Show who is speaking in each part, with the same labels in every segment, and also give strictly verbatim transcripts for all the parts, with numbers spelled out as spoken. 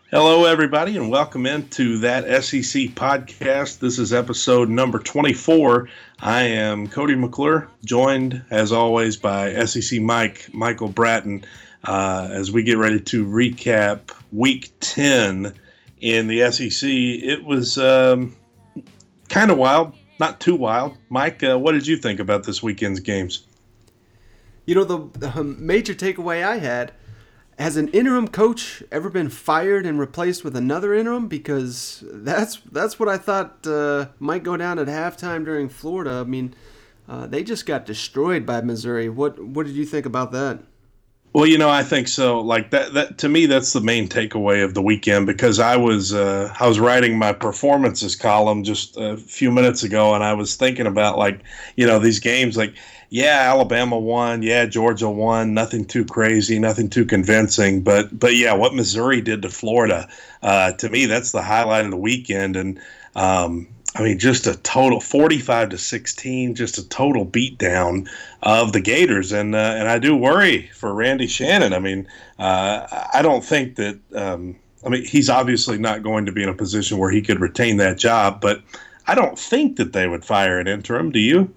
Speaker 1: Hello, everybody, and welcome into that S E C podcast. This is episode number twenty-four. I am Cody McClure, joined as always by S E C Mike, Michael Bratton, uh, as we get ready to recap week ten in the S E C. It was um, kind of wild, not too wild. Mike, uh, what did you think about this weekend's games?
Speaker 2: You know, the, the major takeaway I had, has an interim coach ever been fired and replaced with another interim? Because that's that's what I thought uh, might go down at halftime during Florida. I mean, uh, they just got destroyed by Missouri. What what did you think about that?
Speaker 1: Well, you know, I think so. Like that, that to me, that's the main takeaway of the weekend because I was uh, I was writing my performances column just a few minutes ago, and I was thinking about like you know these games. Like, yeah, Alabama won, yeah, Georgia won, nothing too crazy, nothing too convincing, but but yeah, what Missouri did to Florida, uh, to me, that's the highlight of the weekend, and um, I mean, just a total forty-five to sixteen, just a total beatdown of the Gators, and uh, and I do worry for Randy Shannon. I mean, uh, I don't think that. Um, I mean, he's obviously not going to be in a position where he could retain that job, but I don't think that they would fire an interim. Do you?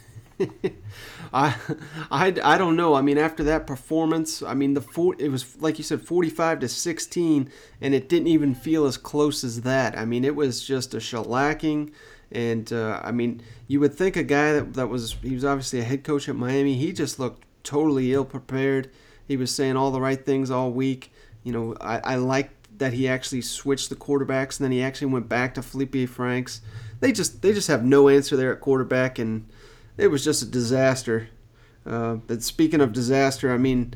Speaker 2: I, I, I don't know. I mean, after that performance, I mean, the four, it was like you said, forty-five to sixteen, and it didn't even feel as close as that. I mean, it was just a shellacking, and uh, I mean, you would think a guy that that was he was obviously a head coach at Miami. He just looked totally ill prepared. He was saying all the right things all week. You know, I, I liked that he actually switched the quarterbacks, and then he actually went back to Felipe Franks. They just they just have no answer there at quarterback, and it was just a disaster. Uh, but speaking of disaster, I mean,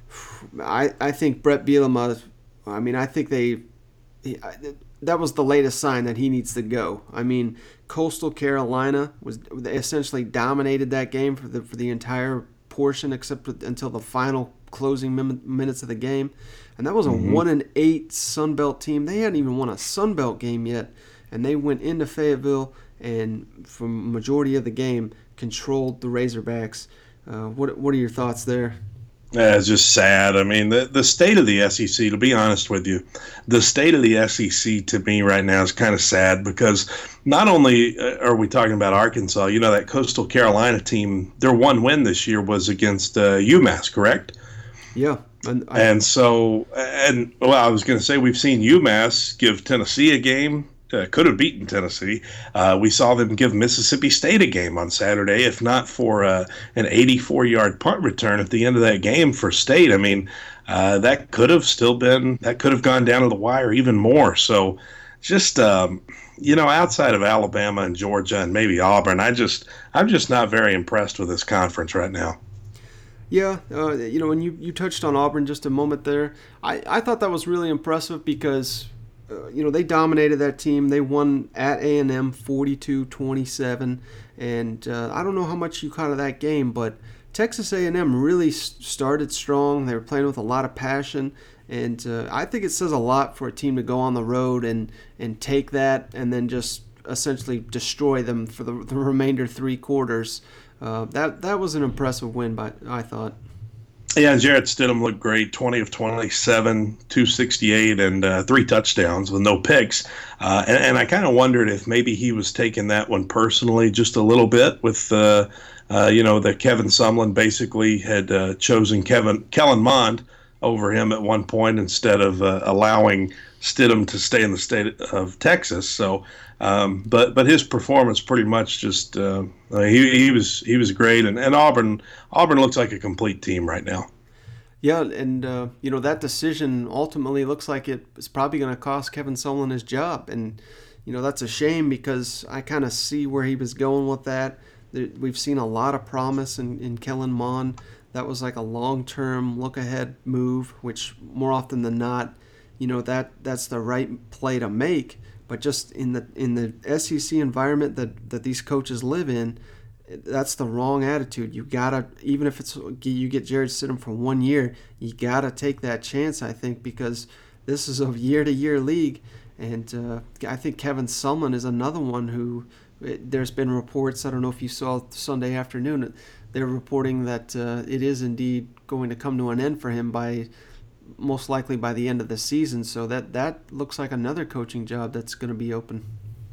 Speaker 2: I I think Brett Bielema. I mean, I think they. He, I, that was the latest sign that he needs to go. I mean, Coastal Carolina was they essentially dominated that game for the for the entire portion, except until the final closing min- minutes of the game, and that was a mm-hmm. one and eight Sun Belt team. They hadn't even won a Sun Belt game yet, and they went into Fayetteville and for majority of the game controlled the Razorbacks. Uh, what what are your thoughts there?
Speaker 1: Yeah, it's just sad. I mean, the the state of the S E C, to be honest with you, the state of the S E C to me right now is kind of sad because not only are we talking about Arkansas, you know, that Coastal Carolina team, their one win this year was against uh, UMass, correct?
Speaker 2: Yeah. And, I,
Speaker 1: and so, and well, I was going to say we've seen UMass give Tennessee a game. Uh, could have beaten Tennessee. Uh, we saw them give Mississippi State a game on Saturday, if not for uh, an eighty-four-yard punt return at the end of that game for State. I mean, uh, that could have still been, that could have gone down to the wire even more. So just, um, you know, outside of Alabama and Georgia and maybe Auburn, I just, I'm just not very impressed with this conference right now.
Speaker 2: Yeah, uh, you know, and you, you touched on Auburn just a moment there. I, I thought that was really impressive because – Uh, you know, they dominated that team. They won at A and M forty-two twenty-seven, and uh, I don't know how much you caught of that game, but Texas A and M really started strong. They were playing with a lot of passion, and uh, I think it says a lot for a team to go on the road and, and take that and then just essentially destroy them for the, the remainder three quarters. Uh, that that was an impressive win, by I thought.
Speaker 1: Yeah, Jarrett Stidham looked great, twenty of twenty-seven, two sixty-eight, and uh, three touchdowns with no picks. Uh, and, and I kind of wondered if maybe he was taking that one personally just a little bit with, uh, uh, you know, that Kevin Sumlin basically had uh, chosen Kevin Kellen Mond over him at one point instead of uh, allowing Stidham to stay in the state of Texas. So, um, but but his performance pretty much just uh, he he was he was great, and, and Auburn Auburn looks like a complete team right now.
Speaker 2: Yeah, and uh, you know that decision ultimately looks like it's probably going to cost Kevin Sumlin his job, and you know that's a shame because I kind of see where he was going with that. We've seen a lot of promise in, in Kellen Mond. That was like a long-term look-ahead move, which more often than not, you know that that's the right play to make. But just in the in the S E C environment that, that these coaches live in, that's the wrong attitude. You gotta, even if it's you get Jarrett Stidham for one year, you gotta take that chance. I think because this is a year-to-year league, and uh, I think Kevin Sumlin is another one who. There's been reports. I don't know if you saw Sunday afternoon. They're reporting that uh, it is indeed going to come to an end for him by most likely by the end of the season. So that that looks like another coaching job that's going to be open.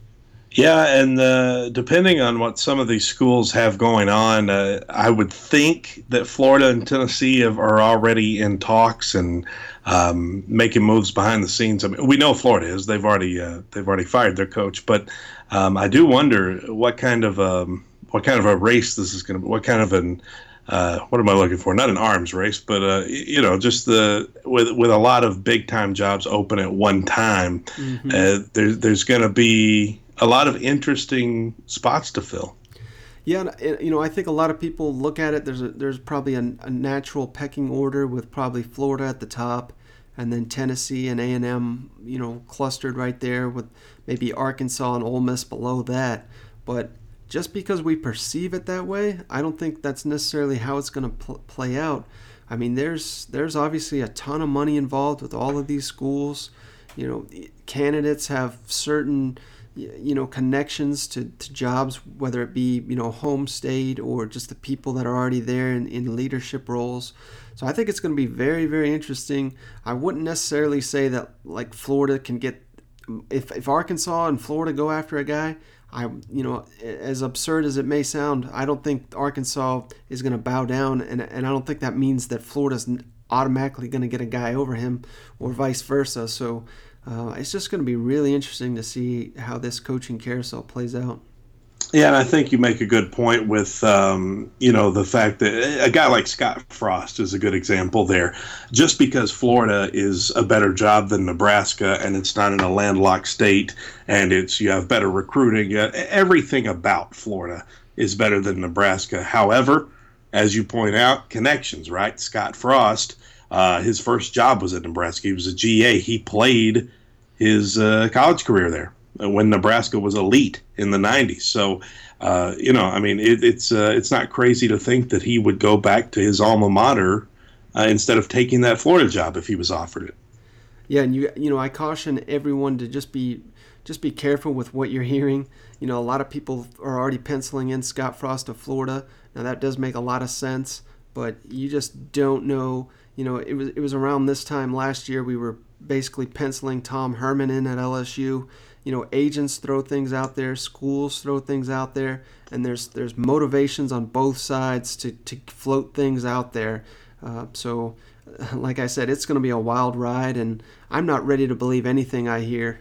Speaker 1: Yeah, and uh, depending on what some of these schools have going on, uh, I would think that Florida and Tennessee have, are already in talks and um, making moves behind the scenes. I mean, we know Florida is; they've already uh, they've already fired their coach. But um, I do wonder what kind of um, what kind of a race this is going to be. What kind of an uh, what am I looking for? Not an arms race, but uh, you know, just the with with a lot of big time jobs open at one time. Mm-hmm. Uh, there, there's going to be a lot of interesting spots to fill.
Speaker 2: Yeah, you know, I think a lot of people look at it. There's a, there's probably a, a natural pecking order with probably Florida at the top, and then Tennessee and A and M, you know, clustered right there with maybe Arkansas and Ole Miss below that. But just because we perceive it that way, I don't think that's necessarily how it's going to pl- play out. I mean, there's there's obviously a ton of money involved with all of these schools. You know, candidates have certain you know connections to, to jobs, whether it be you know home state or just the people that are already there in, in leadership roles. So I think it's going to be very, very interesting. I wouldn't necessarily say that like Florida can get if if Arkansas and Florida go after a guy. I you know as absurd as it may sound, I don't think Arkansas is going to bow down, and and I don't think that means that Florida's automatically going to get a guy over him or vice versa. So Uh, it's just going to be really interesting to see how this coaching carousel plays out.
Speaker 1: Yeah, and I think you make a good point with, um, you know, the fact that a guy like Scott Frost is a good example there. Just because Florida is a better job than Nebraska and it's not in a landlocked state and it's you have better recruiting, uh, everything about Florida is better than Nebraska. However, as you point out, connections, right? Scott Frost, Uh, his first job was at Nebraska. He was a G A. He played his uh, college career there when Nebraska was elite in the nineties. So, uh, you know, I mean, it, it's uh, it's not crazy to think that he would go back to his alma mater uh, instead of taking that Florida job if he was offered it.
Speaker 2: Yeah, and you you know, I caution everyone to just be just be careful with what you're hearing. You know, a lot of people are already penciling in Scott Frost to Florida. Now that does make a lot of sense, but you just don't know. You know, it was it was around this time last year we were basically penciling Tom Herman in at L S U. You know, agents throw things out there, schools throw things out there, and there's there's motivations on both sides to, to float things out there. Uh, so, like I said, it's going to be a wild ride, and I'm not ready to believe anything I hear.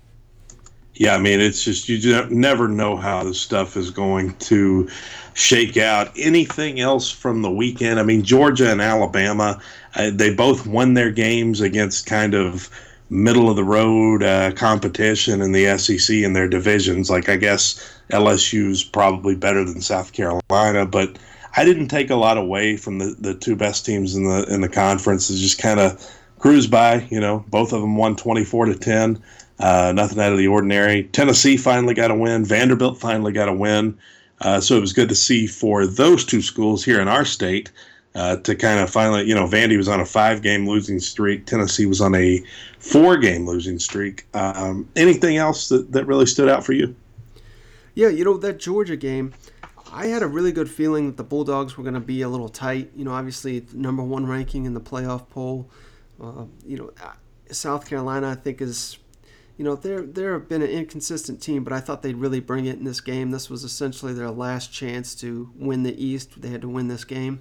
Speaker 1: Yeah, I mean, it's just you never know how this stuff is going to shake out. Anything else from the weekend? I mean, Georgia and Alabama, uh, they both won their games against kind of middle-of-the-road uh, competition in the S E C in their divisions. Like, I guess L S U's probably better than South Carolina, but I didn't take a lot away from the, the two best teams in the in the conference. It just kind of cruised by. You know, both of them won twenty-four to ten. Uh, nothing out of the ordinary. Tennessee finally got a win. Vanderbilt finally got a win. Uh, so it was good to see for those two schools here in our state uh, to kind of finally, you know, Vandy was on a five-game losing streak. Tennessee was on a four-game losing streak. Um, anything else that, that really stood out for you?
Speaker 2: Yeah, you know, that Georgia game, I had a really good feeling that the Bulldogs were going to be a little tight. You know, obviously number one ranking in the playoff poll. Uh, you know, South Carolina, I think, is... You know, they're they've been an inconsistent team, but I thought they'd really bring it in this game. This was essentially their last chance to win the East. They had to win this game.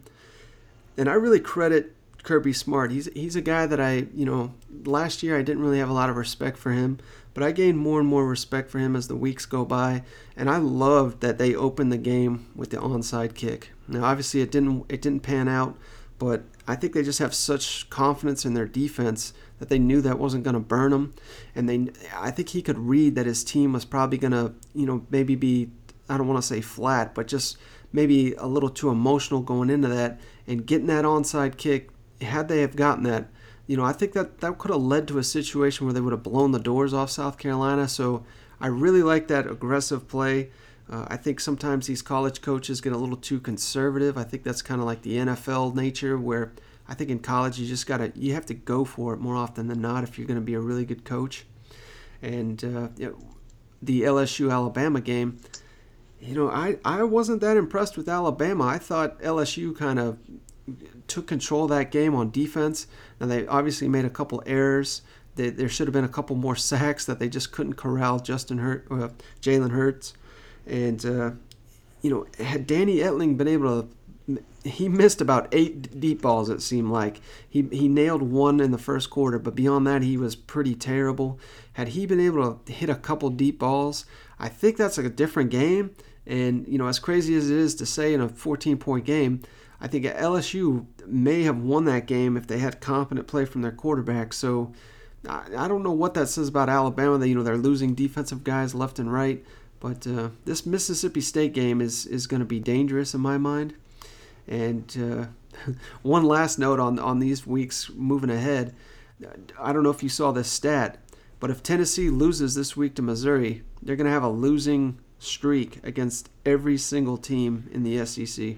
Speaker 2: And I really credit Kirby Smart. He's he's a guy that I, you know, last year I didn't really have a lot of respect for him, but I gained more and more respect for him as the weeks go by. And I loved that they opened the game with the onside kick. Now, obviously, it didn't it didn't pan out, but I think they just have such confidence in their defense that they knew that wasn't going to burn them. And they, I think he could read that his team was probably going to, you know, maybe be, I don't want to say flat, but just maybe a little too emotional going into that. And getting that onside kick, had they have gotten that, you know, I think that that could have led to a situation where they would have blown the doors off South Carolina. So I really like that aggressive play. Uh, I think sometimes these college coaches get a little too conservative. I think that's kind of like the N F L nature, where I think in college you just gotta you have to go for it more often than not if you're going to be a really good coach. And uh, you know, the L S U Alabama game, you know, I, I wasn't that impressed with Alabama. I thought L S U kind of took control of that game on defense. Now they obviously made a couple errors. They, there should have been a couple more sacks that they just couldn't corral Justin Hurt, uh, Jalen Hurts, and uh, you know, had Danny Etling been able to, he missed about eight deep balls. It seemed like he he nailed one in the first quarter, but beyond that he was pretty terrible. Had he been able to hit a couple deep balls, I think that's like a different game. And you know, as crazy as it is to say in a fourteen-point game, I think L S U may have won that game if they had competent play from their quarterback. So I, I don't know what that says about Alabama. That you know they're losing defensive guys left and right, but uh, this Mississippi State game is is going to be dangerous in my mind. And uh, one last note on on these weeks moving ahead. I don't know if you saw this stat, but if Tennessee loses this week to Missouri, they're going to have a losing streak against every single team in the S E C.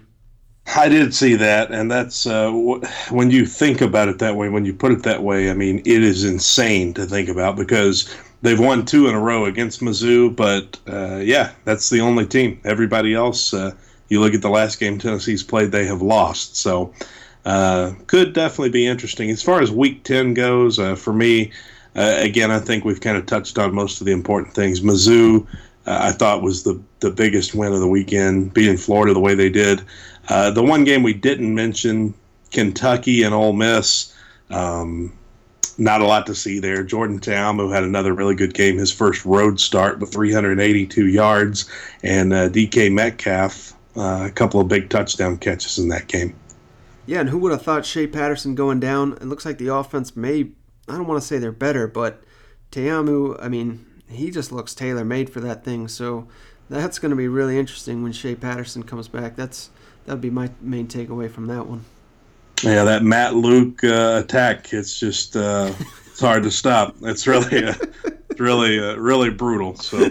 Speaker 1: I did see that, and that's uh, when you think about it that way, when you put it that way, I mean, it is insane to think about because they've won two in a row against Mizzou, but uh, yeah, that's the only team. Everybody else, uh, you look at the last game Tennessee's played, they have lost. So uh, could definitely be interesting. As far as Week ten goes, uh, for me, uh, again, I think we've kind of touched on most of the important things. Mizzou, uh, I thought was the, the biggest win of the weekend, beating Florida the way they did. Uh, the one game we didn't mention, Kentucky and Ole Miss, um, not a lot to see there. Jordan Ta'amu had another really good game, his first road start with three hundred eighty-two yards, and uh, D K Metcalf, uh, a couple of big touchdown catches in that game.
Speaker 2: Yeah, and who would have thought Shea Patterson going down? It looks like the offense may, I don't want to say they're better, but Ta'amu, I mean, he just looks tailor-made for that thing, so that's going to be really interesting when Shea Patterson comes back. That's That would be my main takeaway from that one.
Speaker 1: Yeah, that Matt Luke uh, attack, it's just, uh, it's hard to stop. It's really, uh, it's really, uh, really brutal. So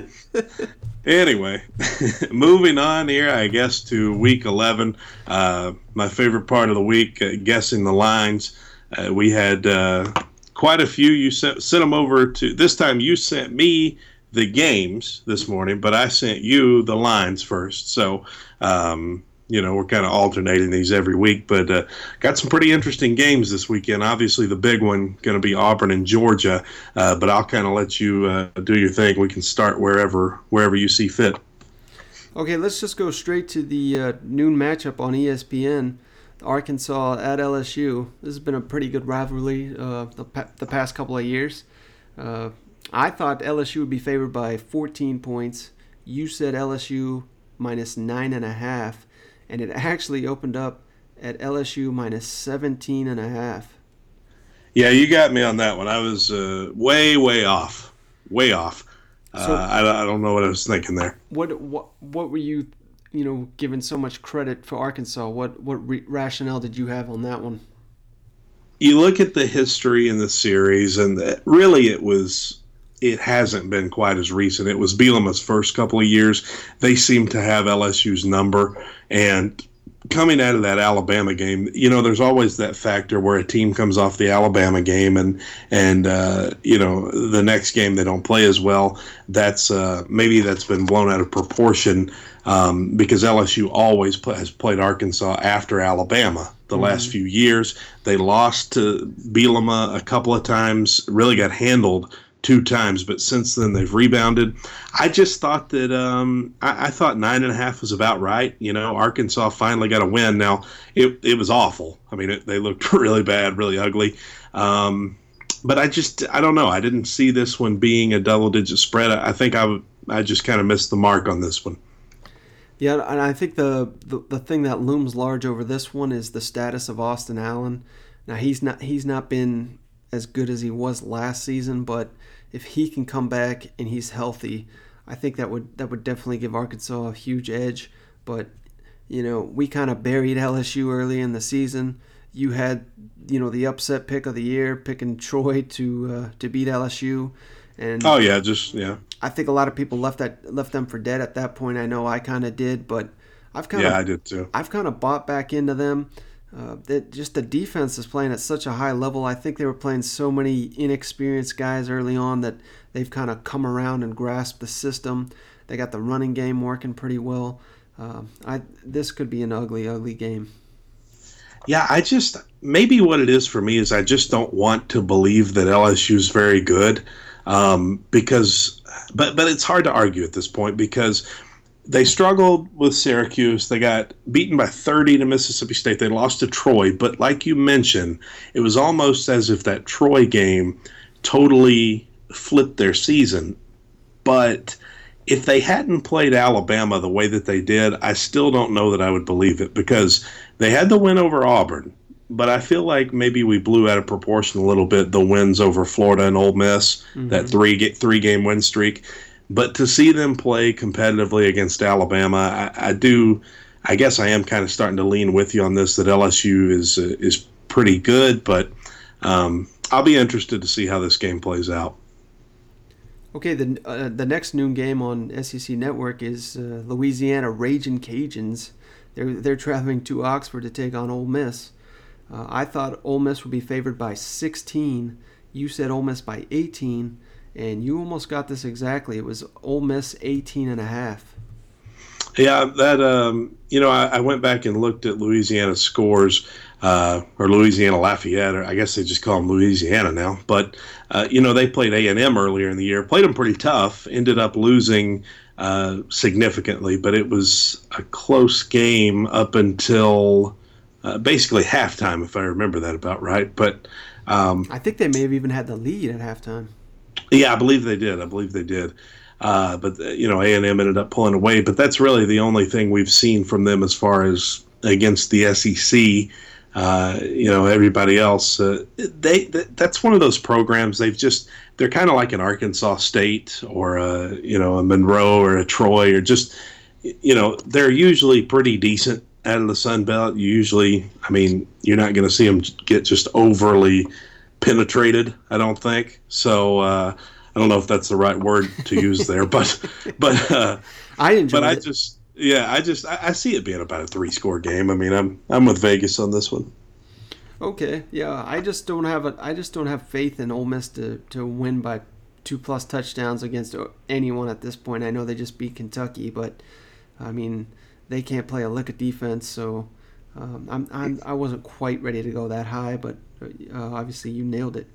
Speaker 1: anyway, moving on here, I guess, to week eleven, uh, my favorite part of the week, uh, guessing the lines. Uh, we had uh, quite a few. You sent, sent them over to, this time you sent me the games this morning, but I sent you the lines first. So, um, you know, we're kind of alternating these every week, but uh, got some pretty interesting games this weekend. Obviously, the big one going to be Auburn and Georgia, uh, but I'll kind of let you uh, do your thing. We can start wherever wherever you see fit.
Speaker 2: Okay, let's just go straight to the uh, noon matchup on E S P N. Arkansas at L S U. This has been a pretty good rivalry uh, the, pa- the past couple of years. Uh, I thought L S U would be favored by fourteen points. You said L S U minus nine and a half. And it actually opened up at L S U minus seventeen and a half.
Speaker 1: Yeah, you got me on that one. I was uh, way, way off. Way off. Uh, so, I, I don't know what I was thinking there.
Speaker 2: What what what were you, you know, giving so much credit for Arkansas? What what re- rationale did you have on that one?
Speaker 1: You look at the history in the series, and the, really it was it hasn't been quite as recent. It was Bielema's first couple of years. They seem to have L S U's number. And coming out of that Alabama game, you know, there's always that factor where a team comes off the Alabama game and, and uh, you know, the next game they don't play as well. That's uh, maybe that's been blown out of proportion um, because L S U always play, has played Arkansas after Alabama. The mm-hmm. last few years, they lost to Bielema a couple of times, really got handled two times, but since then they've rebounded. I just thought that um, I, I thought nine and a half was about right. You know, Arkansas finally got a win. Now it it was awful. I mean, it, they looked really bad, really ugly. Um, but I just I don't know. I didn't see this one being a double-digit spread. I, I think I would, I just kind of missed the mark on this one.
Speaker 2: Yeah, and I think the, the the thing that looms large over this one is the status of Austin Allen. Now he's not he's not been as good as he was last season, but if he can come back and he's healthy, I think that would that would definitely give Arkansas a huge edge. But, you know, we kind of buried L S U early in the season. You had, you know, the upset pick of the year, picking Troy to uh, to beat L S U. And
Speaker 1: oh yeah, just yeah.
Speaker 2: I think a lot of people left that left them for dead at that point. I know I kind of did, but I've kind of
Speaker 1: yeah, I did too.
Speaker 2: I've kind of bought back into them. Uh, that just the defense is playing at such a high level. I think they were playing so many inexperienced guys early on that they've kind of come around and grasped the system. They got the running game working pretty well. Uh, I this could be an ugly, ugly game.
Speaker 1: Yeah, I just maybe what it is for me is I just don't want to believe that L S U is very good, um, because, but but it's hard to argue at this point because they struggled with Syracuse. They got beaten by thirty to Mississippi State. They lost to Troy, but like you mentioned, it was almost as if that Troy game totally flipped their season. But if they hadn't played Alabama the way that they did, I still don't know that I would believe it because they had the win over Auburn. But I feel like maybe we blew out of proportion a little bit the wins over Florida and Ole Miss, mm-hmm. that three three game win streak. But to see them play competitively against Alabama, I, I do. I guess I am kind of starting to lean with you on this that L S U is uh, is pretty good, but um, I'll be interested to see how this game plays out.
Speaker 2: Okay, the uh, the next noon game on S E C Network is uh, Louisiana Ragin' Cajuns. They're they're traveling to Oxford to take on Ole Miss. Uh, I thought Ole Miss would be favored by sixteen. You said Ole Miss by eighteen, and you almost got this exactly. It was Ole Miss eighteen and a half.
Speaker 1: Yeah, that um, you know, I, I went back and looked at Louisiana's scores, uh, or Louisiana Lafayette, or I guess they just call them Louisiana now. But uh, you know, they played A and M earlier in the year, played them pretty tough, ended up losing uh, significantly, but it was a close game up until uh, basically halftime, if I remember that about right. But um,
Speaker 2: I think they may have even had the lead at halftime.
Speaker 1: Yeah, I believe they did. I believe they did. Uh, but, you know, A and M ended up pulling away. But that's really the only thing we've seen from them as far as against the S E C. Uh, you know, everybody else, uh, they that's one of those programs. They've just they're kind of like an Arkansas State or a, you know, a Monroe or a Troy or just, you know, they're usually pretty decent out of the Sun Belt. You usually, I mean, you're not going to see them get just overly penetrated, I don't think. So uh, I don't know if that's the right word to use there, but but uh,
Speaker 2: I enjoy.
Speaker 1: But I
Speaker 2: it.
Speaker 1: just yeah, I just I, I see it being about a three score game. I mean, I'm I'm with Vegas on this one.
Speaker 2: Okay, yeah, I just don't have a I just don't have faith in Ole Miss to, to win by two plus touchdowns against anyone at this point. I know they just beat Kentucky, but I mean they can't play a lick of defense, so um, I'm, I'm I wasn't quite ready to go that high, but uh, obviously you nailed it.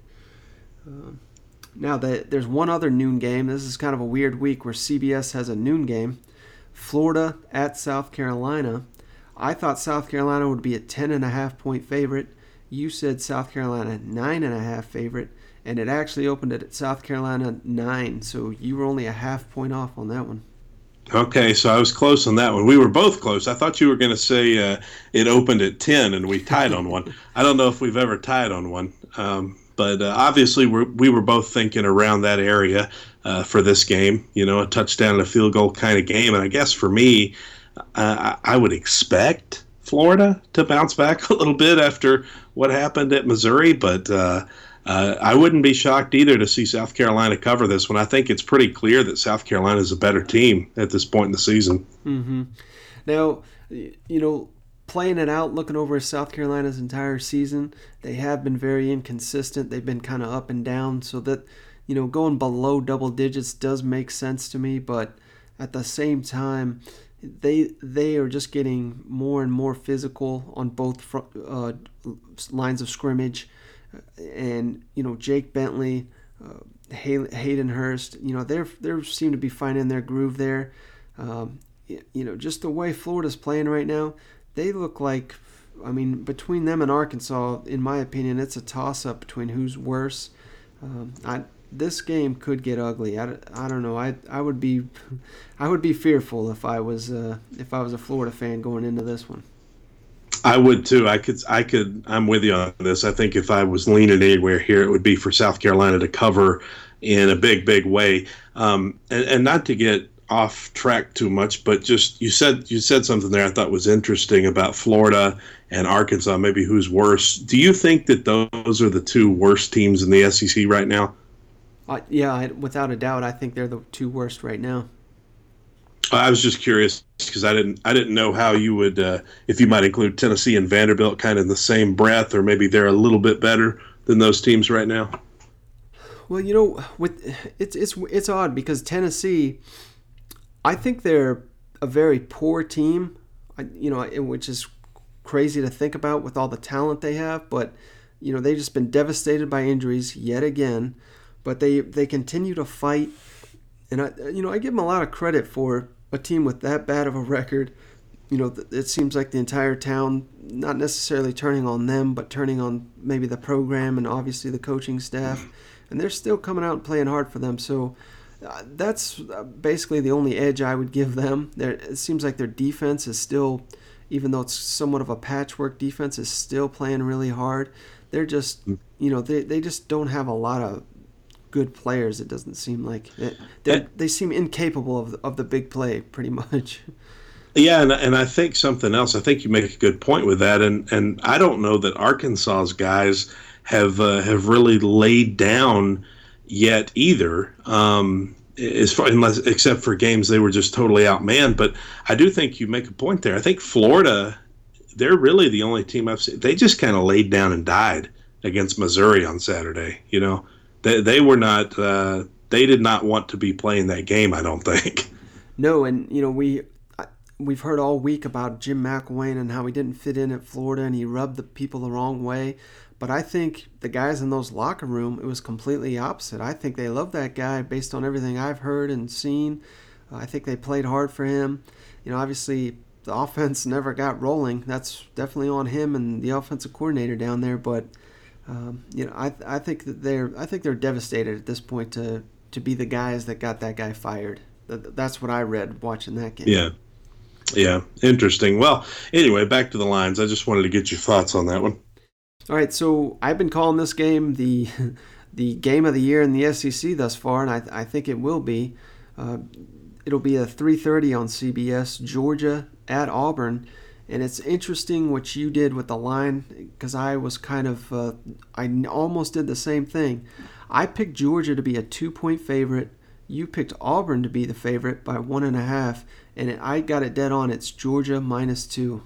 Speaker 2: Uh, now the, there's one other noon game. This is kind of a weird week where C B S has a noon game. Florida at South Carolina. I thought South Carolina would be a ten and a half point favorite. You said South Carolina nine and a half favorite, and it actually opened at South Carolina nine. So you were only a half point off on that one.
Speaker 1: Okay, so I was close on that one. We were both close. I thought you were going to say uh, it opened at ten and we tied on one. I don't know if we've ever tied on one, um, but uh, obviously we're, we were both thinking around that area uh, for this game. You know, a touchdown and a field goal kind of game. And I guess for me, uh, I would expect Florida to bounce back a little bit after what happened at Missouri, but uh, uh, I wouldn't be shocked either to see South Carolina cover this one. I think it's pretty clear that South Carolina is a better team at this point in the season.
Speaker 2: Mm-hmm. Now, you know, playing it out, looking over South Carolina's entire season, they have been very inconsistent. They've been kind of up and down, so that, you know, going below double digits does make sense to me, but at the same time, they they are just getting more and more physical on both front, uh, lines of scrimmage. And, you know, Jake Bentley, uh, Hay- Hayden Hurst, you know, they're they seem to be finding their groove there. Um, you know, just the way Florida's playing right now, they look like, I mean, between them and Arkansas, in my opinion, it's a toss-up between who's worse. Um, I, this game could get ugly. I, I don't know. I I would be I would be fearful if I was uh, if I was a Florida fan going into this one.
Speaker 1: I would too. I could. I could. I'm with you on this. I think if I was leaning anywhere here, it would be for South Carolina to cover in a big, big way. Um, and, and not to get off track too much, but just you said you said something there I thought was interesting about Florida and Arkansas. Maybe who's worse? Do you think that those are the two worst teams in the S E C right now?
Speaker 2: Uh, yeah, I, without a doubt, I think they're the two worst right now.
Speaker 1: I was just curious because I didn't I didn't know how you would uh, if you might include Tennessee and Vanderbilt kind of in the same breath, or maybe they're a little bit better than those teams right now.
Speaker 2: Well, you know, with it's it's it's odd because Tennessee, I think they're a very poor team, you know, which is crazy to think about with all the talent they have, but you know, they've just been devastated by injuries yet again. But they they continue to fight, and I you know I give them a lot of credit for a team with that bad of a record. You know, it seems like the entire town not necessarily turning on them, but turning on maybe the program and obviously the coaching staff, and they're still coming out and playing hard for them. So uh, that's basically the only edge I would give them. They're, it seems like their defense is still, even though it's somewhat of a patchwork defense, is still playing really hard. They're just, you know, they they just don't have a lot of good players. It doesn't seem like they they seem incapable of of the big play, pretty much.
Speaker 1: Yeah, and and I think something else. I think you make a good point with that, and and I don't know that Arkansas's guys have uh, have really laid down yet either. Um, as far unless except for games they were just totally outmanned. But I do think you make a point there. I think Florida, they're really the only team I've seen. They just kind of laid down and died against Missouri on Saturday. You know, they they were not. Uh, they did not want to be playing that game, I don't think.
Speaker 2: No, and you know we. We've heard all week about Jim McElwain and how he didn't fit in at Florida and he rubbed the people the wrong way. But I think the guys in those locker room, it was completely opposite. I think they love that guy based on everything I've heard and seen. Uh, I think they played hard for him. You know, obviously the offense never got rolling. That's definitely on him and the offensive coordinator down there. But um, you know, I I think that they're I think they're devastated at this point to to be the guys that got that guy fired. That's what I read watching that game.
Speaker 1: Yeah. Yeah, interesting. Well, anyway, back to the lines. I just wanted to get your thoughts on that one.
Speaker 2: All right, so I've been calling this game the the game of the year in the S E C thus far, and I, I think it will be. Uh, it'll be a three thirty on C B S, Georgia at Auburn, and it's interesting what you did with the line because I was kind of uh, I almost did the same thing. I picked Georgia to be a two-point favorite. You picked Auburn to be the favorite by one and a half, and I got it dead on. It's Georgia minus two.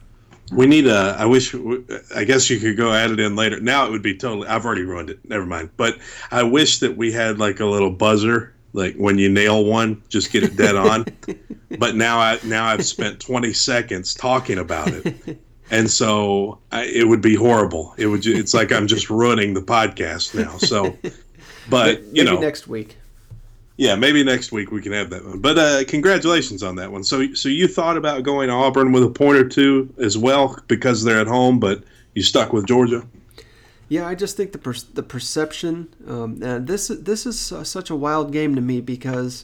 Speaker 1: We need a. I wish. I guess you could go add it in later. Now it would be totally. I've already ruined it. Never mind. But I wish that we had like a little buzzer, like when you nail one, just get it dead on. But now I now I've spent twenty seconds talking about it, and so I, it would be horrible. It would. It's like I'm just ruining the podcast now. So, but
Speaker 2: Maybe
Speaker 1: you know,
Speaker 2: next week.
Speaker 1: Yeah, maybe next week we can have that one. But uh, congratulations on that one. So, so you thought about going to Auburn with a point or two as well because they're at home, but you stuck with Georgia.
Speaker 2: Yeah, I just think the per- the perception. Um, and this this is uh, such a wild game to me because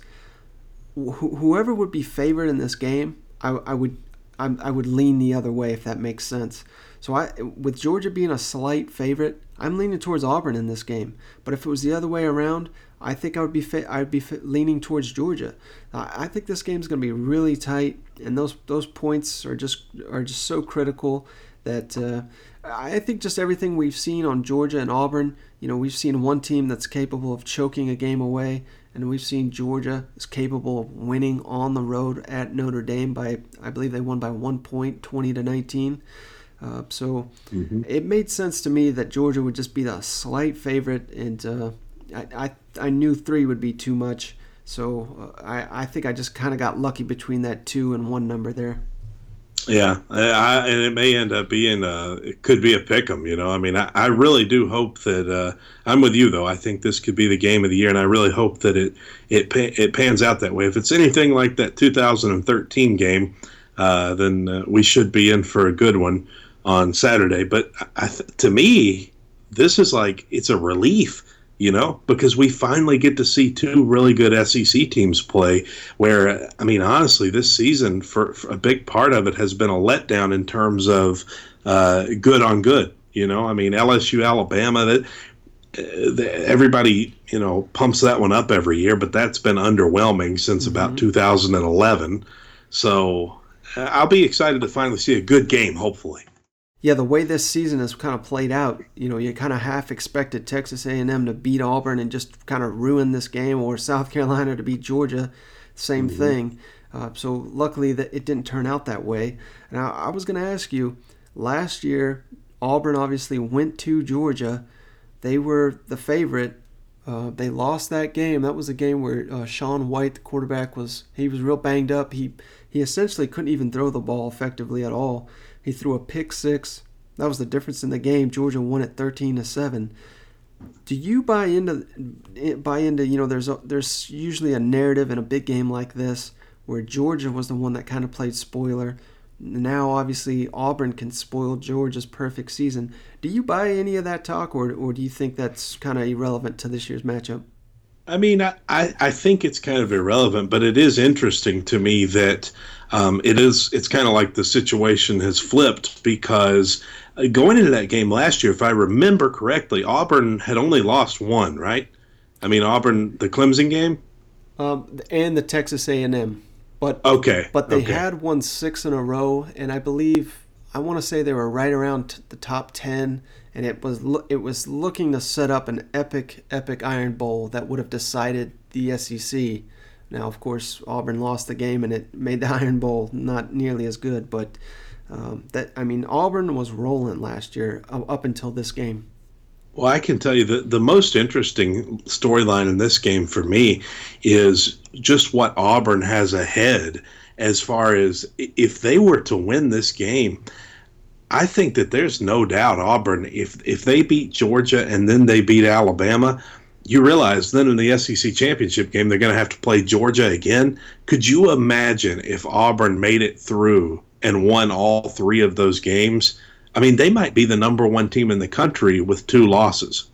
Speaker 2: wh- whoever would be favored in this game, I, I would I, I would lean the other way if that makes sense. So I, with Georgia being a slight favorite, I'm leaning towards Auburn in this game. But if it was the other way around, I think I would be fa- I'd be fa- leaning towards Georgia. Uh, I think this game is going to be really tight, and those those points are just are just so critical that uh, I think just everything we've seen on Georgia and Auburn. You know, we've seen one team that's capable of choking a game away, and we've seen Georgia is capable of winning on the road at Notre Dame by I believe they won by one point, twenty to nineteen. Uh, so mm-hmm. It made sense to me that Georgia would just be the slight favorite, and uh, I, I I knew three would be too much. So uh, I I think I just kind of got lucky between that two and one number there.
Speaker 1: Yeah, I, and it may end up being a, it could be a pick'em, you know. I mean, I, I really do hope that uh, I'm with you though. I think this could be the game of the year, and I really hope that it it it pans out that way. If it's anything like that two thousand thirteen game, uh, then uh, we should be in for a good one on Saturday. But I, to me, this is like it's a relief. You know, because we finally get to see two really good S E C teams play where, I mean, honestly, this season, for, for a big part of it has been a letdown in terms of uh, good on good. You know, I mean, L S U, Alabama, that uh, the, everybody, you know, pumps that one up every year, but that's been underwhelming since mm-hmm. about two thousand eleven. So uh, I'll be excited to finally see a good game, hopefully.
Speaker 2: Yeah, the way this season has kind of played out, you know, you kind of half expected Texas A and M to beat Auburn and just kind of ruin this game, or South Carolina to beat Georgia, same mm-hmm. thing. Uh, so luckily that it didn't turn out that way. Now, I was going to ask you, last year, Auburn obviously went to Georgia. They were the favorite. Uh, they lost that game. That was a game where uh, Sean White, the quarterback, was he was real banged up. He he essentially couldn't even throw the ball effectively at all. He threw a pick six. That was the difference in the game. Georgia won it thirteen to seven. Do you buy into buy into you know there's a, there's usually a narrative in a big game like this where Georgia was the one that kind of played spoiler. Now obviously Auburn can spoil Georgia's perfect season. Do you buy any of that talk, or or do you think that's kind of irrelevant to this year's matchup?
Speaker 1: I mean, I, I think it's kind of irrelevant, but it is interesting to me that um, it is. It's kind of like the situation has flipped because uh, going into that game last year, if I remember correctly, Auburn had only lost one, right? I mean, Auburn, the Clemson game?
Speaker 2: Um, and the Texas A and M. But,
Speaker 1: okay.
Speaker 2: But they
Speaker 1: okay.
Speaker 2: had won six in a row, and I believe, I want to say they were right around the top ten, and it was it was looking to set up an epic, epic Iron Bowl that would have decided the S E C. Now, of course, Auburn lost the game, and it made the Iron Bowl not nearly as good. But um, that I mean, Auburn was rolling last year up until this game.
Speaker 1: Well, I can tell you that the most interesting storyline in this game for me is just what Auburn has ahead as far as if they were to win this game. I think that there's no doubt Auburn, if if they beat Georgia and then they beat Alabama, you realize then in the S E C championship game they're going to have to play Georgia again. Could you imagine if Auburn made it through and won all three of those games? I mean, they might be the number one team in the country with two losses.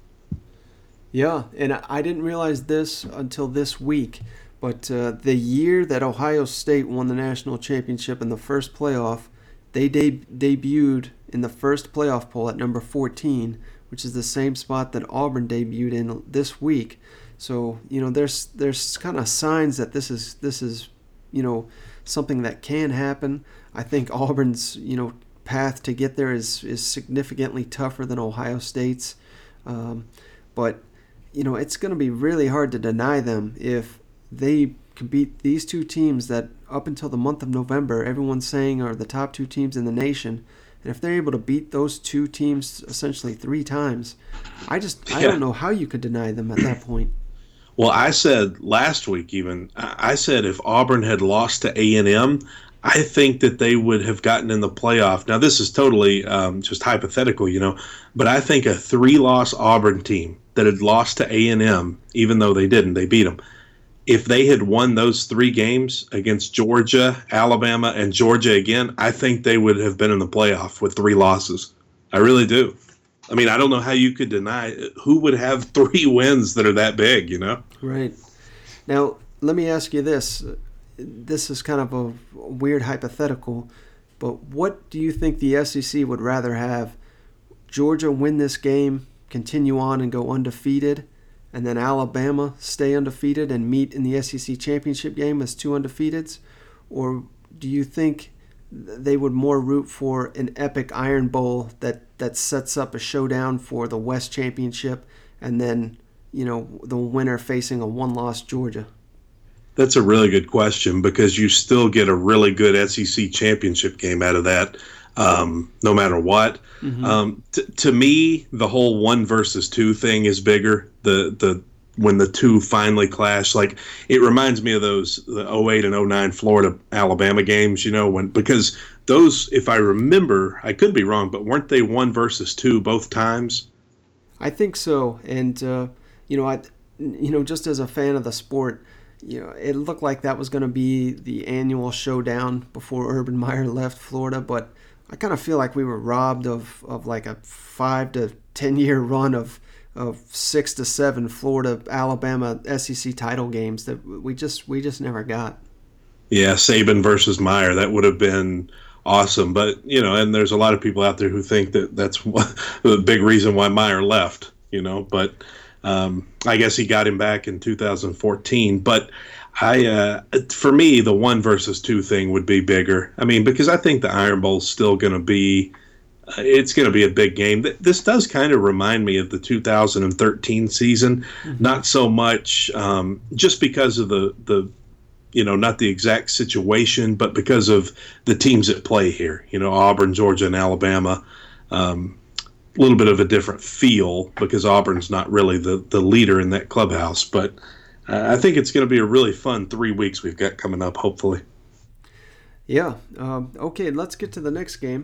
Speaker 2: Yeah, and I didn't realize this until this week, but uh, the year that Ohio State won the national championship in the first playoff, they de- debuted in the first playoff poll at number fourteen, which is the same spot that Auburn debuted in this week. So, you know, there's there's kind of signs that this is this is, you know, something that can happen. I think Auburn's, you know, path to get there is is significantly tougher than Ohio State's, um, but you know it's going to be really hard to deny them if they can beat these two teams that up until the month of November everyone's saying are the top two teams in the nation, and if they're able to beat those two teams essentially three times, I just I
Speaker 1: yeah.
Speaker 2: don't know how you could deny them at that point.
Speaker 1: Well, I said last week even I said if Auburn had lost to A and M, I think that they would have gotten in the playoff. Now, this is totally um, just hypothetical, you know, but I think a three-loss Auburn team that had lost to A and M, even though they didn't, they beat them. If they had won those three games against Georgia, Alabama, and Georgia again, I think they would have been in the playoff with three losses. I really do. I mean, I don't know how you could deny who would have three wins that are that big, you know?
Speaker 2: Right. Now, let me ask you this. This is kind of a weird hypothetical, but what do you think the S E C would rather have? Georgia win this game, continue on and go undefeated, and then Alabama stay undefeated and meet in the S E C championship game as two undefeateds? Or do you think they would more root for an epic Iron Bowl that, that sets up a showdown for the West Championship and then, you know, the winner facing a one-loss Georgia?
Speaker 1: That's a really good question because you still get a really good S E C championship game out of that, um, no matter what. Mm-hmm. Um, t- to me, the whole one versus two thing is bigger. The the when the two finally clash, like it reminds me of those the oh eight and oh nine Florida Alabama games. You know, when because those, if I remember, I could be wrong, but weren't they one versus two both times?
Speaker 2: I think so, and uh, you know, I you know, just as a fan of the sport. You know, it looked like that was going to be the annual showdown before Urban Meyer left Florida, but I kind of feel like we were robbed of, of like a five to ten year run of of six to seven Florida Alabama S E C title games that we just we just never got.
Speaker 1: Yeah, Saban versus Meyer, that would have been awesome, but you know, and there's a lot of people out there who think that that's the big reason why Meyer left. You know, but. Um, I guess he got him back in two thousand fourteen, but I, uh, for me, the one versus two thing would be bigger. I mean, because I think the Iron Bowl is still going to be, uh, it's going to be a big game. This does kind of remind me of the two thousand thirteen season, mm-hmm. not so much um, just because of the the, you know, not the exact situation, but because of the teams that play here. You know, Auburn, Georgia, and Alabama. Um, A little bit of a different feel because Auburn's not really the, the leader in that clubhouse. But uh, I think it's going to be a really fun three weeks we've got coming up, hopefully.
Speaker 2: Yeah. Um, okay, let's get to the next game.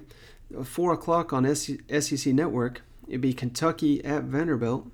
Speaker 2: four o'clock on S E C Network, it'd be Kentucky at Vanderbilt.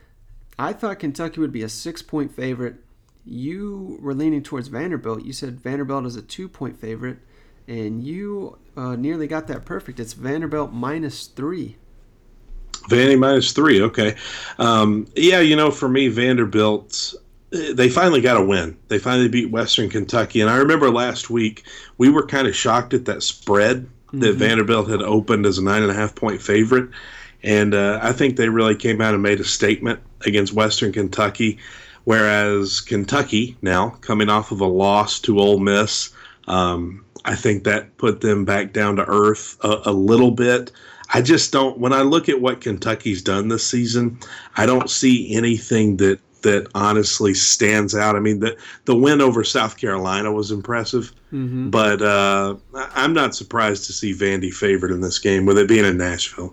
Speaker 2: I thought Kentucky would be a six-point favorite. You were leaning towards Vanderbilt. You said Vanderbilt is a two-point favorite, and you uh, nearly got that perfect. It's Vanderbilt minus three.
Speaker 1: Vandy minus three, okay. Um, yeah, you know, for me, Vanderbilt, they finally got a win. They finally beat Western Kentucky. And I remember last week, we were kind of shocked at that spread mm-hmm. that Vanderbilt had opened as a nine and a half point favorite. And uh, I think they really came out and made a statement against Western Kentucky, whereas Kentucky now coming off of a loss to Ole Miss, um, I think that put them back down to earth a, a little bit. I just don't, when I look at what Kentucky's done this season, I don't see anything that, that honestly stands out. I mean, the, the win over South Carolina was impressive, mm-hmm. but uh, I'm not surprised to see Vandy favored in this game, with it being in Nashville.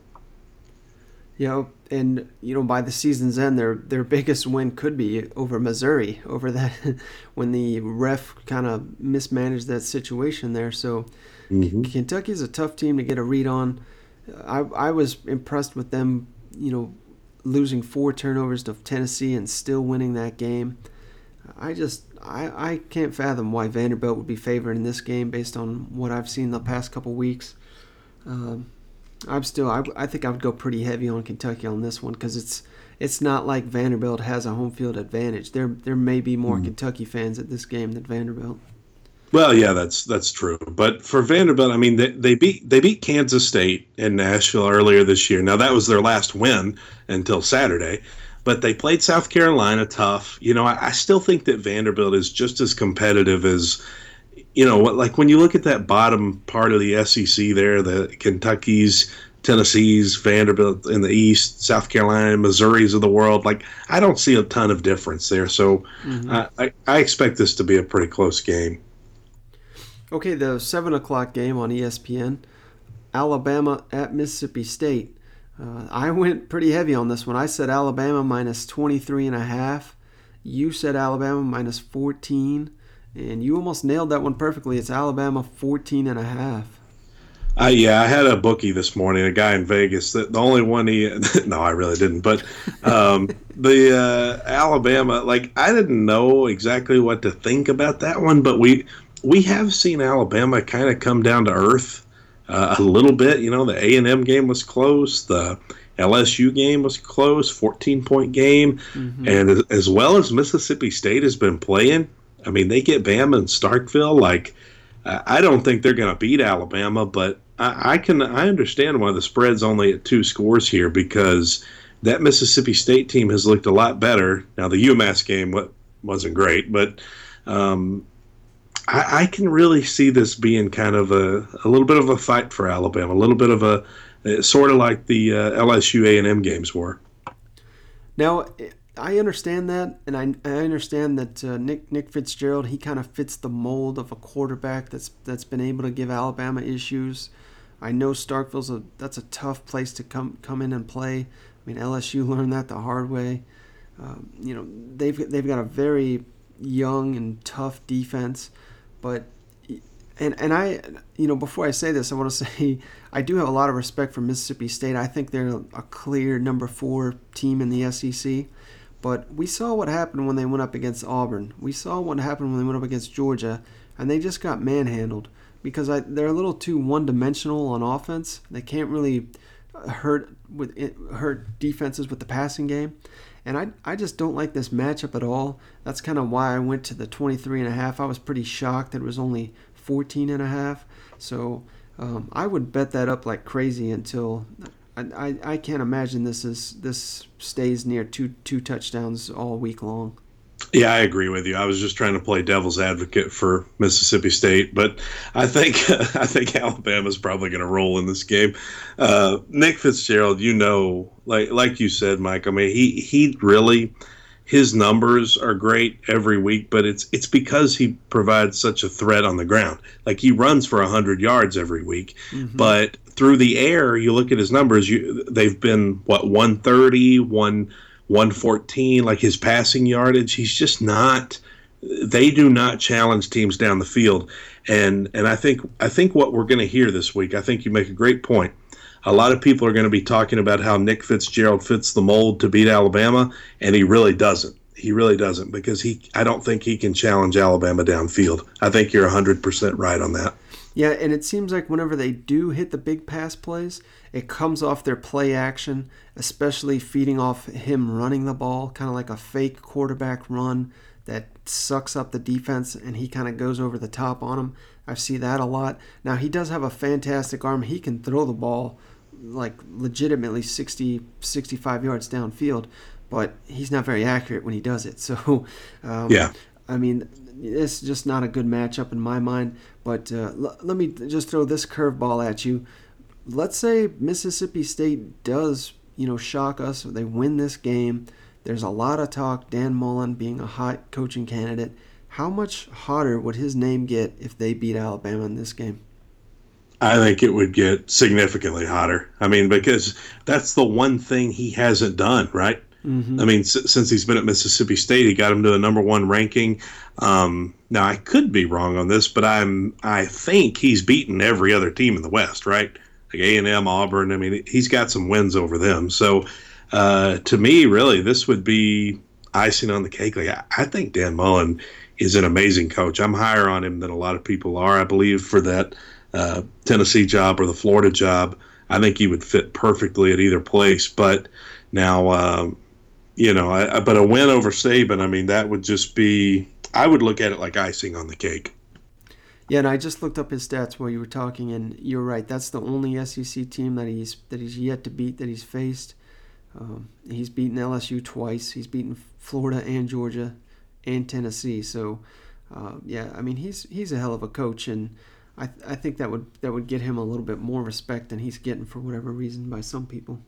Speaker 2: You know, and you know, by the season's end, their their biggest win could be over Missouri, over that when the ref kind of mismanaged that situation there. So mm-hmm. Kentucky is a tough team to get a read on. I I was impressed with them, you know, losing four turnovers to Tennessee and still winning that game. I just I, I can't fathom why Vanderbilt would be favored in this game based on what I've seen the past couple weeks. Um, I'm still I, I think I would go pretty heavy on Kentucky on this one because it's it's not like Vanderbilt has a home field advantage. There there may be more mm. Kentucky fans at this game than Vanderbilt.
Speaker 1: Well, yeah, that's that's true. But for Vanderbilt, I mean, they, they beat they beat Kansas State in Nashville earlier this year. Now that was their last win until Saturday, but they played South Carolina tough. You know, I, I still think that Vanderbilt is just as competitive as, you know, like when you look at that bottom part of the S E C there, the Kentucky's, Tennessee's, Vanderbilt in the East, South Carolina, Missouri's of the world, like I don't see a ton of difference there. So mm-hmm. uh, I, I expect this to be a pretty close game.
Speaker 2: Okay, the seven o'clock game on E S P N, Alabama at Mississippi State. Uh, I went pretty heavy on this one. I said Alabama minus twenty-three and a half. You said Alabama minus fourteen. And you almost nailed that one perfectly. It's Alabama fourteen and a half.
Speaker 1: Uh, yeah, I had a bookie this morning, a guy in Vegas. The, the only one he – no, I really didn't. But um, the uh, Alabama – like I didn't know exactly what to think about that one. But we we have seen Alabama kind of come down to earth uh, a little bit. You know, the A and M game was close. The L S U game was close, fourteen-point game. Mm-hmm. And as, as well as Mississippi State has been playing – I mean, they get Bama and Starkville. Like, I don't think they're going to beat Alabama, but I, I can I understand why the spread's only at two scores here because that Mississippi State team has looked a lot better. Now, the UMass game wasn't great, but um, I, I can really see this being kind of a, a little bit of a fight for Alabama, a little bit of a sort of like the uh, L S U A and M games were.
Speaker 2: Now, I understand that, and I, I understand that uh, Nick Nick Fitzgerald, he kind of fits the mold of a quarterback that's that's been able to give Alabama issues. I know Starkville's a that's a tough place to come come in and play. I mean, L S U learned that the hard way. Um, you know, they've they've got a very young and tough defense, but and and I you know before I say this, I want to say I do have a lot of respect for Mississippi State. I think they're a clear number four team in the S E C. But we saw what happened when they went up against Auburn. We saw what happened when they went up against Georgia, and they just got manhandled because I, they're a little too one-dimensional on offense. They can't really hurt with hurt defenses with the passing game, and I I just don't like this matchup at all. That's kind of why I went to the twenty-three and a half. I was pretty shocked that it was only fourteen and a half. So um, I would bet that up like crazy until. I, I can't imagine this is this stays near two two touchdowns all week long.
Speaker 1: Yeah, I agree with you. I was just trying to play devil's advocate for Mississippi State, but I think I think Alabama's probably going to roll in this game. Uh, Nick Fitzgerald, you know, like like you said, Mike. I mean, he he really his numbers are great every week, but it's it's because he provides such a threat on the ground. Like he runs for one hundred yards every week, mm-hmm. but through the air, you look at his numbers, you they've been, what, one thirty, one, one fourteen, like his passing yardage. He's just not they do not challenge teams down the field. And and I think I think what we're going to hear this week, I think you make a great point. A lot of people are going to be talking about how Nick Fitzgerald fits the mold to beat Alabama, and he really doesn't. He really doesn't, because he I don't think he can challenge Alabama downfield. I think you're one hundred percent right on that.
Speaker 2: Yeah, and it seems like whenever they do hit the big pass plays, it comes off their play action, especially feeding off him running the ball, kind of like a fake quarterback run that sucks up the defense, and he kind of goes over the top on him. I see that a lot. Now, he does have a fantastic arm. He can throw the ball like legitimately sixty, sixty-five yards downfield, but he's not very accurate when he does it. So, um,
Speaker 1: yeah.
Speaker 2: I mean, it's just not a good matchup in my mind. But uh, l- let me just throw this curveball at you. Let's say Mississippi State does, you know, shock us. They win this game. There's a lot of talk, Dan Mullen being a hot coaching candidate. How much hotter would his name get if they beat Alabama in this game?
Speaker 1: I think it would get significantly hotter. I mean, because that's the one thing he hasn't done, right? Mm-hmm. I mean, s- since he's been at Mississippi State, he got him to a number one ranking. Um, now, I could be wrong on this, but I'm I think he's beaten every other team in the West, right? Like A and M, Auburn. I mean, he's got some wins over them. So, uh, to me, really, this would be icing on the cake. Like, I, I think Dan Mullen is an amazing coach. I'm higher on him than a lot of people are, I believe, for that uh, Tennessee job or the Florida job. I think he would fit perfectly at either place. But now, um, you know, I, but a win over Saban, I mean, that would just be, I would look at it like icing on the cake.
Speaker 2: Yeah, and I just looked up his stats while you were talking, and you're right. That's the only S E C team that he's that he's yet to beat, that he's faced. Um, he's beaten L S U twice. He's beaten Florida and Georgia and Tennessee. So, uh, yeah, I mean, he's he's a hell of a coach, and I I think that would that would get him a little bit more respect than he's getting for whatever reason by some people.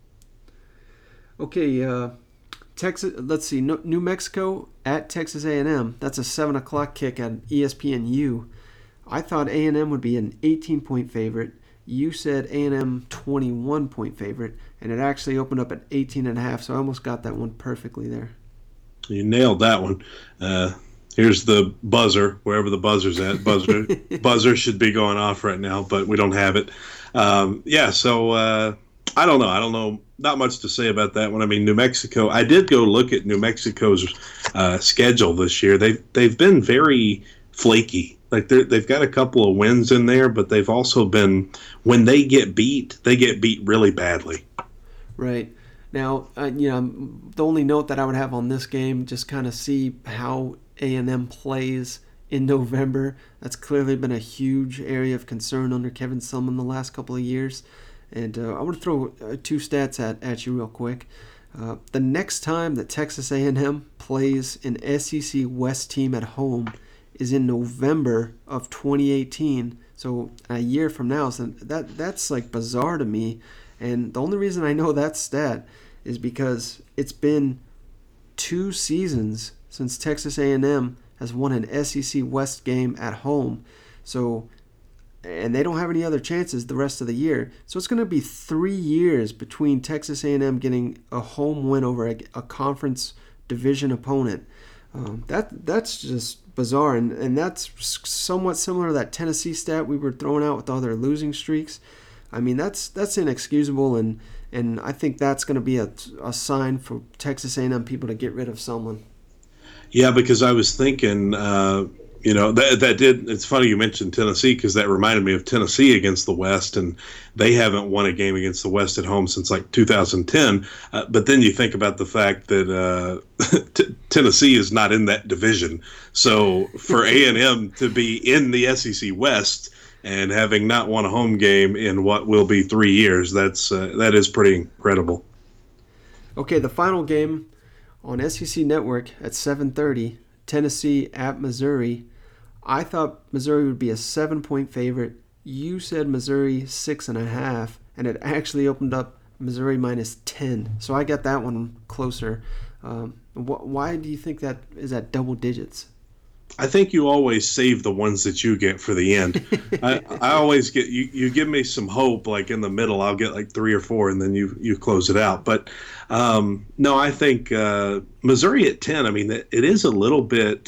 Speaker 2: Okay, uh, Texas. Let's see, New Mexico at Texas A and M. That's a seven o'clock kick at E S P N U. I thought A and M would be an eighteen-point favorite. You said A and M twenty-one-point favorite, and it actually opened up at eighteen and a half, so I almost got that one perfectly there.
Speaker 1: You nailed that one. Uh, here's the buzzer, wherever the buzzer's at. Buzzer buzzer should be going off right now, but we don't have it. Um, yeah, so uh, I don't know. I don't know. Not much to say about that one. I mean, New Mexico, I did go look at New Mexico's uh, schedule this year. They've, they've been very flaky. Like they've got a couple of wins in there, but they've also been, when they get beat, they get beat really badly.
Speaker 2: Right. Now, uh, you know, the only note that I would have on this game, just kind of see how A and M plays in November. That's clearly been a huge area of concern under Kevin Sumlin the last couple of years. And uh, I want to throw uh, two stats at, at you real quick. Uh, the next time that Texas A and M plays an S E C West team at home is in November of twenty eighteen, so a year from now. So that that's like bizarre to me, and the only reason I know that stat is because it's been two seasons since Texas A and M has won an S E C West game at home. So, and they don't have any other chances the rest of the year. So it's going to be three years between Texas A and M getting a home win over a, a conference division opponent. Um, that that's just bizarre, and, and that's somewhat similar to that Tennessee stat we were throwing out with all their losing streaks. I mean, that's that's inexcusable, and and I think that's going to be a, a sign for Texas A and M people to get rid of someone.
Speaker 1: Yeah, because I was thinking, uh, you know, that that did. It's funny you mentioned Tennessee, because that reminded me of Tennessee against the West, and they haven't won a game against the West at home since like two thousand ten. Uh, but then you think about the fact that uh, t- Tennessee is not in that division, so for A and M to be in the S E C West and having not won a home game in what will be three years, that's uh, that is pretty incredible.
Speaker 2: Okay, the final game on S E C Network at seven thirty, Tennessee at Missouri. I thought Missouri would be a seven-point favorite. You said Missouri six and a half, and it actually opened up Missouri minus ten. So I got that one closer. Um, wh- why do you think that is at double digits?
Speaker 1: I think you always save the ones that you get for the end. I, I always get you. You give me some hope, like in the middle. I'll get like three or four, and then you you close it out. But um, no, I think uh, Missouri at ten. I mean, it is a little bit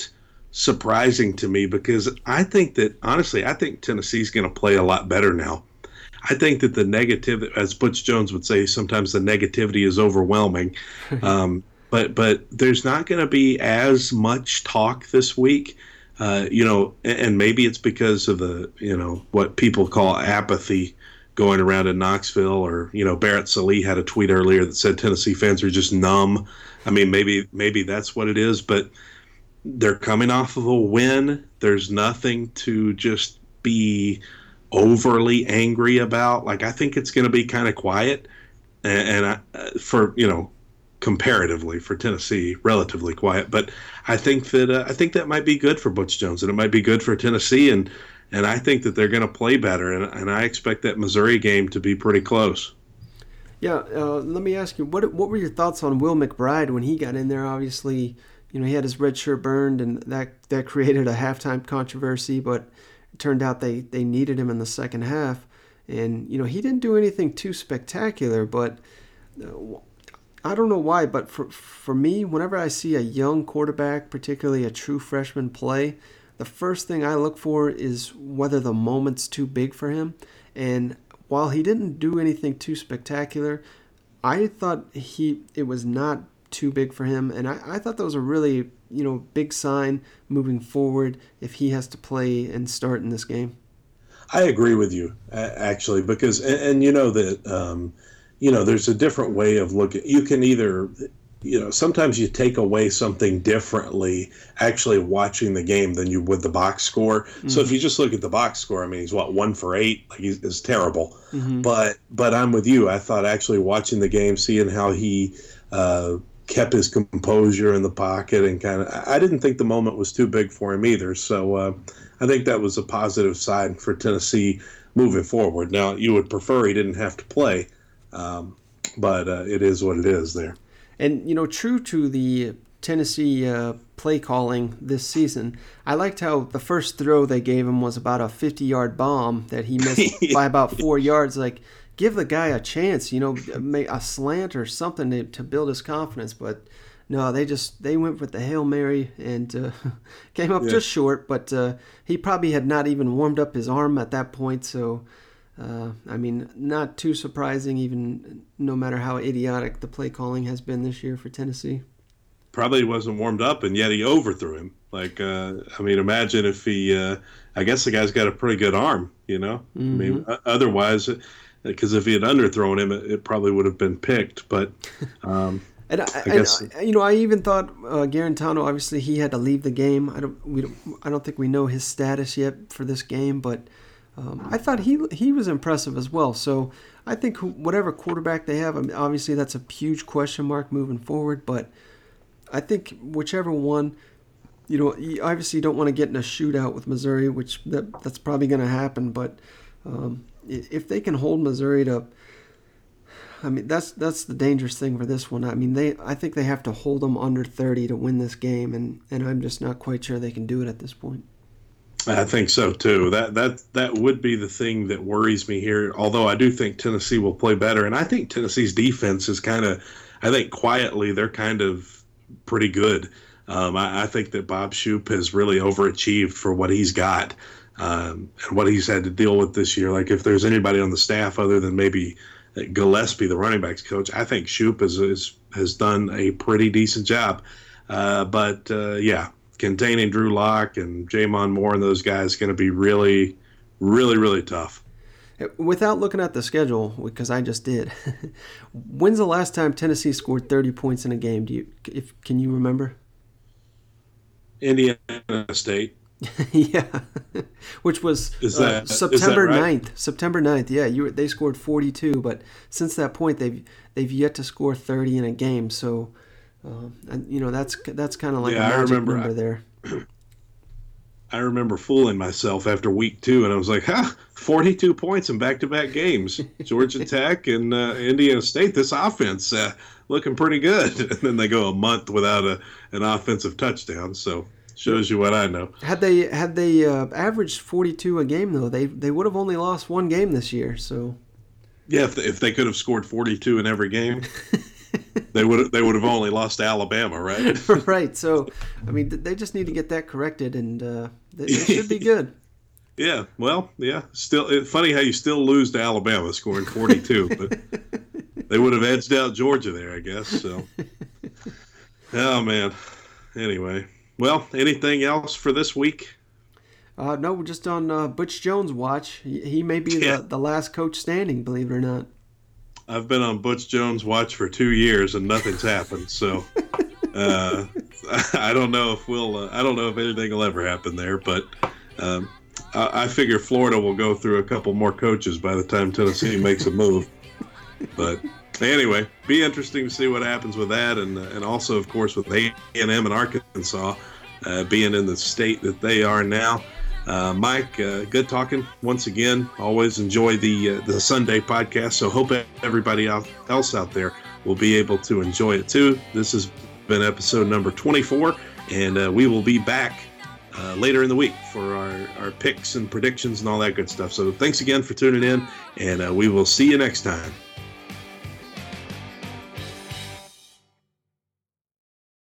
Speaker 1: surprising to me because I think that, honestly, I think Tennessee's going to play a lot better now. I think that the negative, as Butch Jones would say, sometimes the negativity is overwhelming. Um, but but there's not going to be as much talk this week. Uh, you know, and maybe it's because of the, you know, what people call apathy going around in Knoxville, or, you know, Barrett Sallee had a tweet earlier that said Tennessee fans are just numb. I mean, maybe maybe that's what it is, but they're coming off of a win. There's nothing to just be overly angry about. Like, I think it's going to be kind of quiet, and, and I, for, you know, comparatively for Tennessee, relatively quiet. But I think that uh, I think that might be good for Butch Jones, and it might be good for Tennessee, and and I think that they're going to play better, and, and I expect that Missouri game to be pretty close.
Speaker 2: Yeah, uh, let me ask you, what what were your thoughts on Will McBride when he got in there? Obviously, you know, he had his red shirt burned, and that that created a halftime controversy, but it turned out they, they needed him in the second half. And, you know, he didn't do anything too spectacular, but uh, I don't know why, but for for me, whenever I see a young quarterback, particularly a true freshman, play, the first thing I look for is whether the moment's too big for him. And while he didn't do anything too spectacular, I thought he it was not too big for him, and I, I thought that was a really, you know, big sign moving forward if he has to play and start in this game.
Speaker 1: I agree with you, actually, because and, and you know that um, you know there's a different way of looking. You can either, you know, sometimes you take away something differently actually watching the game than you would the box score. Mm-hmm. So if you just look at the box score, I mean, he's what, one for eight, like he's, is terrible. Mm-hmm. But but I'm with you. I thought actually watching the game, seeing how he uh, kept his composure in the pocket and kind of, I didn't think the moment was too big for him either. So uh, I think that was a positive sign for Tennessee moving forward. Now, you would prefer he didn't have to play, um, but uh, it is what it is there.
Speaker 2: And, you know, true to the Tennessee uh, play calling this season, I liked how the first throw they gave him was about a fifty-yard bomb that he missed by about four yards. Like, give the guy a chance, you know, make a slant or something to, to build his confidence. But no, they just they went with the Hail Mary and uh, came up yeah. just short. But uh, he probably had not even warmed up his arm at that point, so. Uh, I mean, not too surprising, even no matter how idiotic the play calling has been this year for Tennessee.
Speaker 1: Probably wasn't warmed up, and yet he overthrew him. Like, uh, I mean, imagine if he, uh, I guess the guy's got a pretty good arm, you know? Mm-hmm. I mean, otherwise, because if he had underthrown him, it, it probably would have been picked, but um,
Speaker 2: and I, I guess. And, you know, I even thought uh, Garantano, obviously, he had to leave the game. I don't, we don't, I don't think we know his status yet for this game, but Um, I thought he he was impressive as well. So I think whatever quarterback they have, I mean, obviously that's a huge question mark moving forward. But I think whichever one, you know, you obviously don't want to get in a shootout with Missouri, which that, that's probably going to happen. But um, if they can hold Missouri to, I mean, that's that's the dangerous thing for this one. I mean, they I think they have to hold them under thirty to win this game, and, and I'm just not quite sure they can do it at this point.
Speaker 1: I think so too. That that that would be the thing that worries me here. Although I do think Tennessee will play better, and I think Tennessee's defense is kind of, I think quietly they're kind of pretty good. Um, I, I think that Bob Shoop has really overachieved for what he's got um, and what he's had to deal with this year. Like, if there's anybody on the staff other than maybe Gillespie, the running backs coach, I think Shoop is, is has done a pretty decent job. Uh, but uh, yeah. Containing Drew Lock and Jamon Moore and those guys is going to be really, really, really tough.
Speaker 2: Without looking at the schedule, because I just did, when's the last time Tennessee scored thirty points in a game? Do you, if can you remember?
Speaker 1: Indiana State.
Speaker 2: Yeah, which was
Speaker 1: is that,
Speaker 2: uh, September
Speaker 1: is that right?
Speaker 2: ninth. September ninth, yeah, you they scored forty-two, but since that point they've they've yet to score thirty in a game. So. Uh, and, you know, that's that's kind of like
Speaker 1: yeah,
Speaker 2: a magic
Speaker 1: I remember,
Speaker 2: number
Speaker 1: I,
Speaker 2: there.
Speaker 1: I remember fooling myself after week two, and I was like, huh, forty-two points in back-to-back games. Georgia Tech and uh, Indiana State, this offense uh, looking pretty good. And then they go a month without a, an offensive touchdown, so shows you what I know.
Speaker 2: Had they had they uh, averaged forty-two a game, though, they they would have only lost one game this year. So
Speaker 1: yeah, if they, if they could have scored forty-two in every game. they would they would have only lost to Alabama, right?
Speaker 2: Right. So, I mean, they just need to get that corrected, and uh, it should be good.
Speaker 1: Yeah. Well, yeah. Still, it's funny how you still lose to Alabama, scoring forty-two, but they would have edged out Georgia there, I guess. So, oh man. Anyway, well, anything else for this week?
Speaker 2: Uh, no, we're just on uh, Butch Jones' watch. He, he may be
Speaker 1: Yeah.
Speaker 2: the, the last coach standing, believe it or not.
Speaker 1: I've been on Butch Jones' watch for two years and nothing's happened. So uh, I don't know if we'll. Uh, I don't know if anything will ever happen there. But um, I, I figure Florida will go through a couple more coaches by the time Tennessee makes a move. But anyway, be interesting to see what happens with that, and uh, and also, of course, with A and M and Arkansas uh, being in the state that they are now. Uh, Mike, uh, good talking once again. Always enjoy the uh, the Sunday podcast. So hope everybody else out there will be able to enjoy it too. This has been episode number twenty-four, and uh, we will be back uh, later in the week for our, our picks and predictions and all that good stuff. So thanks again for tuning in, and uh, we will see you next time.